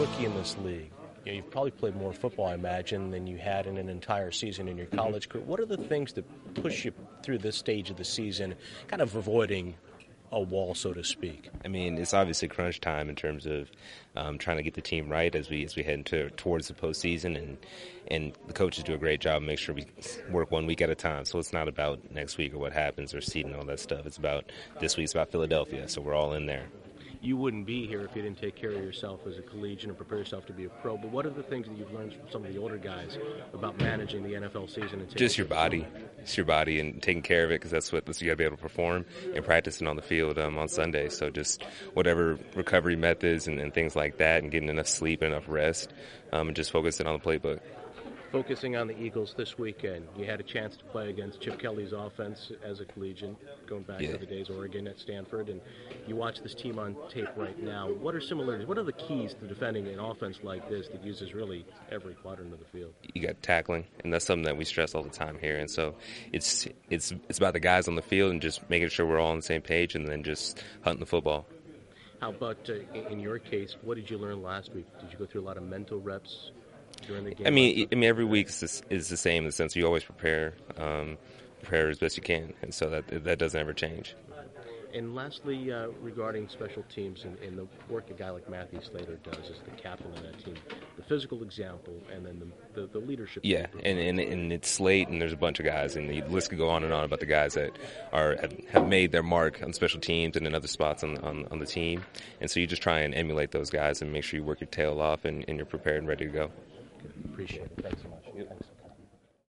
rookie in this league, you've probably played more football, I imagine, than you had in an entire season in your college career. What are the things that push you through this stage of the season, kind of avoiding a wall, so to speak? I mean, it's obviously crunch time in terms of trying to get the team right as we head towards the postseason, and the coaches do a great job and make sure we work 1 week at a time. So it's not about next week or what happens or seed and all that stuff. It's about this week. It's about Philadelphia. So we're all in there. You wouldn't be here if you didn't take care of yourself as a collegian and prepare yourself to be a pro. But what are the things that you've learned from some of the older guys about managing the NFL season? And just your body. It's your body and taking care of it, because that's what you got to be able to perform and practicing on the field on Sunday. So just whatever recovery methods and things like that, and getting enough sleep and enough rest, and just focusing on the playbook. Focusing on the Eagles this weekend, you had a chance to play against Chip Kelly's offense as a collegian, going back to the days Oregon at Stanford, and you watch this team on tape right now. What are similarities? What are the keys to defending an offense like this that uses really every quadrant of the field? You got tackling, and that's something that we stress all the time here. And so it's about the guys on the field and just making sure we're all on the same page, and then just hunting the football. How about in your case? What did you learn last week? Did you go through a lot of mental reps during the game? I mean, every week is the same in the sense you always prepare as best you can, and so that doesn't ever change. And lastly, regarding special teams and the work a guy like Matthew Slater does as the captain of that team, the physical example, and then the leadership. Yeah, and it's Slate, and there's a bunch of guys, and the list could go on and on about the guys that have made their mark on special teams and in other spots on the team. And so you just try and emulate those guys and make sure you work your tail off and you're prepared and ready to go. Appreciate it. Thanks so much. Yep. Thanks.